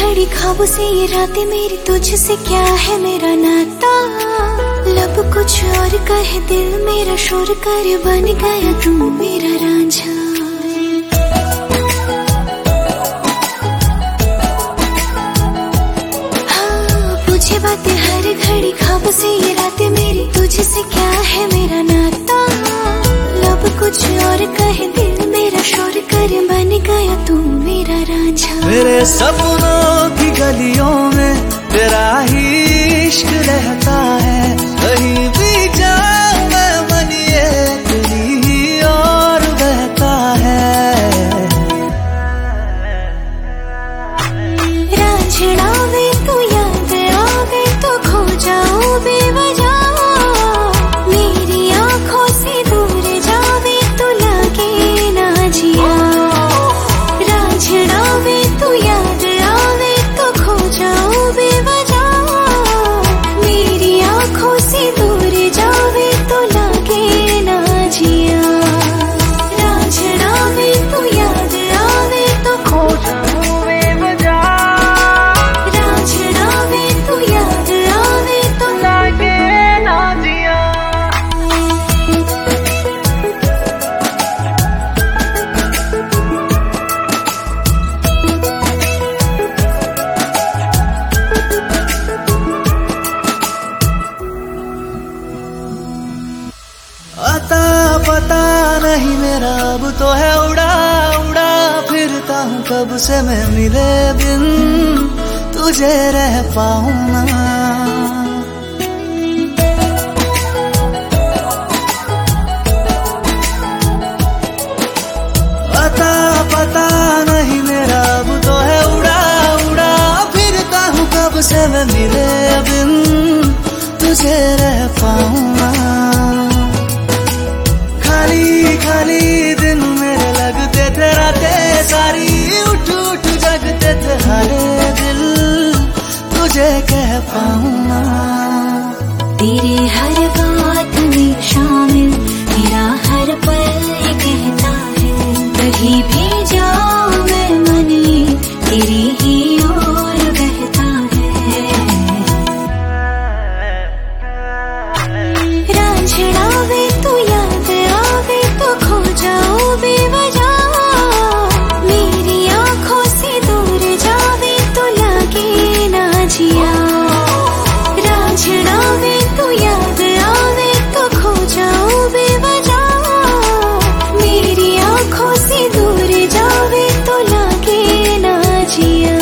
घड़ी ख्वाबों से ये रातें मेरी तुझसे क्या है मेरा नाता। लब कुछ और कहे दिल मेरा शोर कर बन गया तू मेरा रांझा। हाँ पूछे बातें हर घड़ी ख्वाबों से ये रातें मेरी तुझसे क्या है मेरा नाता। लब कुछ और कहे दिल मेरा शोर कर बन गया तू मेरा रांझा। मेरे सपनों की गलियों में तेरा ही इश्क रहता है। कहीं भी जाऊं मैं मन ये तेरी ही और बहता है। रांझना वे तू याद आवे तो खो जाऊं बेवजह। मेरी आंखों से दूर जावे तो लगे ना जिया। रांझना वे तू याद आवे तो खो जाऊं बेवजह। मेरी आंखों से दूर जावे तो लगे ना जिया। रांझना वे तू याद आवे तो खो जाऊं बेवजह। रांझना वे तू याद आवे तो लगे ना जिया। आता पता नहीं मेरा अब तो है उड़ा उड़ा फिरता हूँ कब से मैं मिले बिन तुझे रह पाऊँ ना। आता पता नहीं मेरा अब तो है उड़ा उड़ा फिरता हूँ कब से मैं मिले बिन तुझे रह पाऊँ ना। खाली खाली दिन मेरे लगते थे रातें सारी उठ उठ जगते थे हरे दिल तुझे कह पाऊँ ना। तेरे हर बात में शामिल मेरा हर पल ये कहता है। कहीं भी जाऊं मैं मन ये तेरी ही ओर बहता है। रांझना वे तू याद आवे तो खो जाऊं बेवजह। मेरी आंखों से दूर जावे तो लगे ना जिया। रांझना वे तू याद आवे तो खो जाऊं बेवजह। मेरी आंखों से दूर जावे तो लगे ना जिया।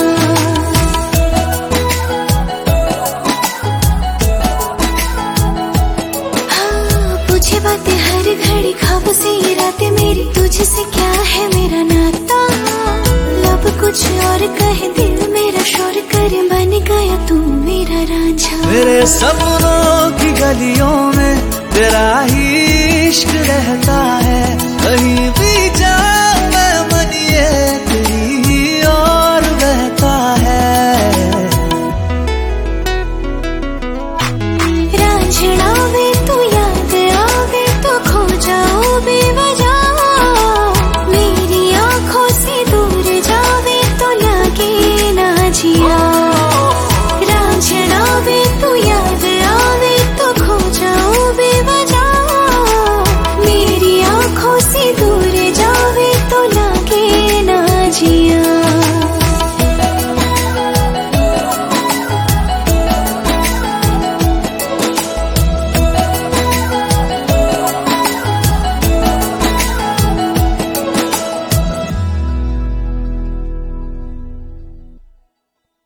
पूछे बातें हर घड़ी ख्वाबों से ये रातें मेरी तुझसे क्या है मेरा नाता। लब कुछ और कहे दिल मेरा शोर कर बन गया तू मेरा रांझा। मेरे सपनों की गलियों में तेरा ही इश्क रहता है।